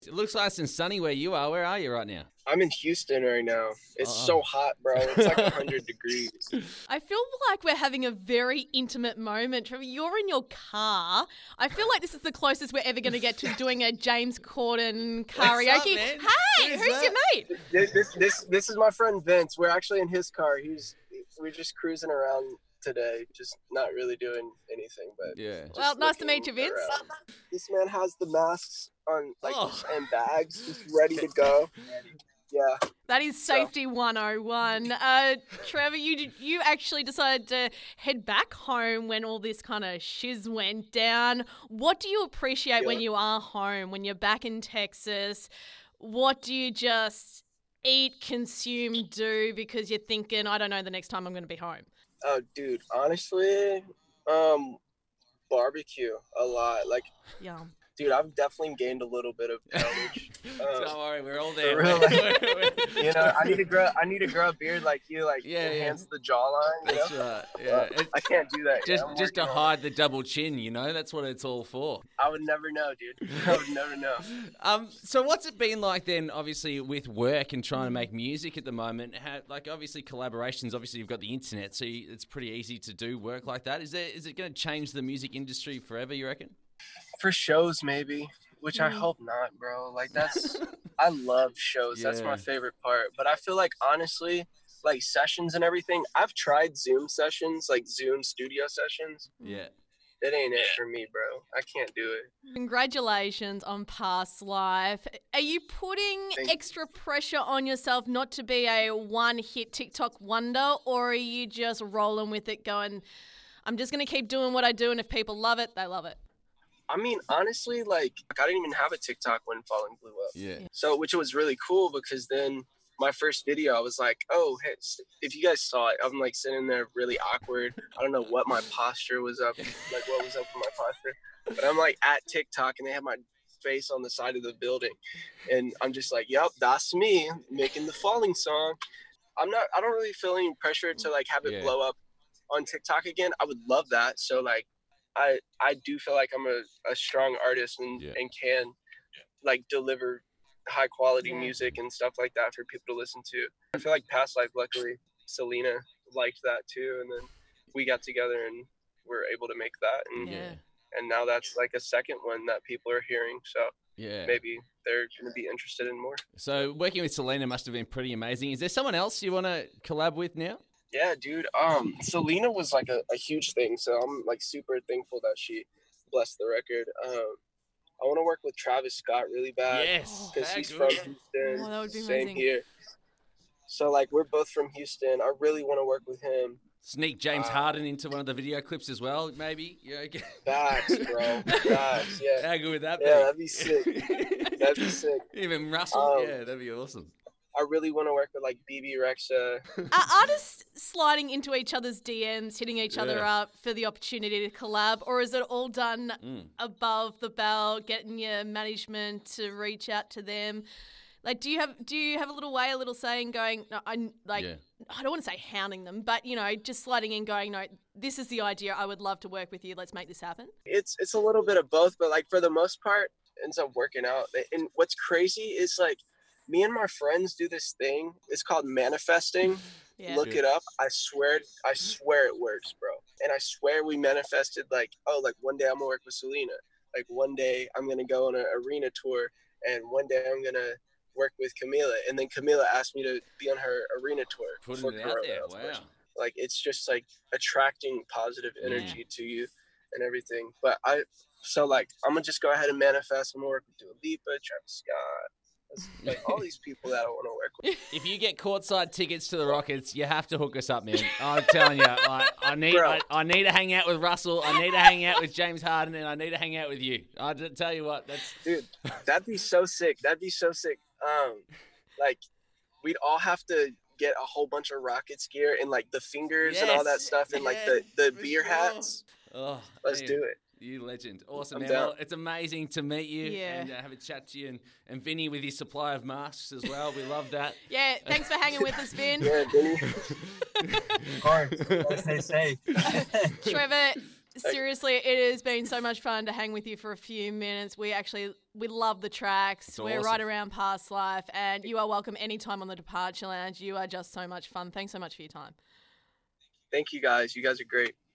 It looks nice and sunny where you are. Where are you right now? I'm in Houston right now. It's so hot, bro. It's like 100 degrees. I feel like we're having a very intimate moment. Trevor, you're in your car. I feel like this is the closest we're ever going to get to doing a James Corden karaoke. What's up, man? Hey, who's your mate? This is my friend Vince. We're actually in his car. We're just cruising around today, just not really doing anything. But Yeah. Well, nice to meet you, Vince. around. This man has the masks on, and bags, just ready to go. Yeah. That is safety 101. Trevor, you actually decided to head back home when all this kind of shiz went down. What do you appreciate when you are home, when you're back in Texas? What do you just eat, consume, do because you're thinking, I don't know the next time I'm going to be home? Oh, dude, honestly, barbecue a lot. Like, Yum. dude, I've definitely gained a little bit of poundage. Don't worry, we're all there. Real, you know, I need to grow a beard like you, enhance the jawline. You That's know? right. Yeah. I can't do that. Just to hide the double chin, you know. That's what it's all for. I would never know, dude. I would never know. So what's it been like then? Obviously, with work and trying to make music at the moment, obviously collaborations. Obviously, you've got the internet, so it's pretty easy to do work like that. Is it going to change the music industry forever? You reckon? For shows, maybe, which I hope not, bro. Like, I love shows. Yeah. That's my favorite part. But I feel like, honestly, like sessions and everything, I've tried Zoom sessions, like Zoom studio sessions. Yeah. It ain't it for me, bro. I can't do it. Congratulations on Past Life. Are you putting extra pressure on yourself not to be a one-hit TikTok wonder, or are you just rolling with it going, I'm just going to keep doing what I do, and if people love it, they love it? I mean, honestly, like I didn't even have a TikTok when Falling blew up. Yeah. So, which was really cool because then my first video, I was like, oh, hey, if you guys saw it, I'm like sitting there really awkward. I don't know what my posture was up, like what was up with my posture. But I'm like at TikTok and they have my face on the side of the building. And I'm just like, yep, that's me making the Falling song. I don't really feel any pressure to like have it blow up on TikTok again. I would love that. So like, I do feel like I'm a strong artist and can like deliver high quality music and stuff like that for people to listen to. I feel like Past Life, luckily, Selena liked that too. And then we got together and were able to make that. And now that's like a second one that people are hearing. So maybe they're going to be interested in more. So working with Selena must have been pretty amazing. Is there someone else you want to collab with now? Yeah, dude. Selena was like a huge thing, so I'm like super thankful that she blessed the record. I want to work with Travis Scott really bad. Yes, because he's from Houston. Oh, that would be Same amazing. here. So like we're both from Houston. I really want to work with him. Sneak James Harden into one of the video clips as well, maybe. Facts, bro. Facts, yeah. How good would that be? Yeah, that'd be sick. That'd be sick. Even Russell, that'd be awesome. I really want to work with like BB Rexa. Are artists sliding into each other's DMs, hitting each other up for the opportunity to collab, or is it all done above the bell, getting your management to reach out to them? Like, do you have a little way, a little saying going, no, I don't want to say hounding them, but, you know, just sliding in going, no, this is the idea. I would love to work with you. Let's make this happen. It's a little bit of both, but like for the most part, it ends up working out. And what's crazy is like, me and my friends do this thing. It's called manifesting. Look it up. I swear it works, bro. And I swear we manifested like one day I'm gonna work with Selena. Like one day I'm gonna go on an arena tour, and one day I'm gonna work with Camila. And then Camila asked me to be on her arena tour. Putting it out there. Wow. Like it's just like attracting positive energy to you and everything. But I'm gonna just go ahead and manifest. I'm gonna work with Dua Lipa, Travis Scott. Like all these people that I want to work with. If you get courtside tickets to the Rockets, you have to hook us up, man. I'm telling you, I need to hang out with Russell. I need to hang out with James Harden, and I need to hang out with you. I tell you what, dude, that'd be so sick. Like we'd all have to get a whole bunch of Rockets gear and like the fingers and all that stuff and like the beer hats. Oh, let's do it. You legend. Awesome, man. Well, it's amazing to meet you and have a chat to you. And Vinny with his supply of masks as well. We love that. Yeah, thanks for hanging with us, Vin. Yeah, Vinny. Of course. Gotta stay safe. Trevor, Seriously, it has been so much fun to hang with you for a few minutes. We love the tracks. It's We're awesome. right around Past Life, and you are welcome anytime on the Departure Lounge. You are just so much fun. Thanks so much for your time. Thank you guys. You guys are great.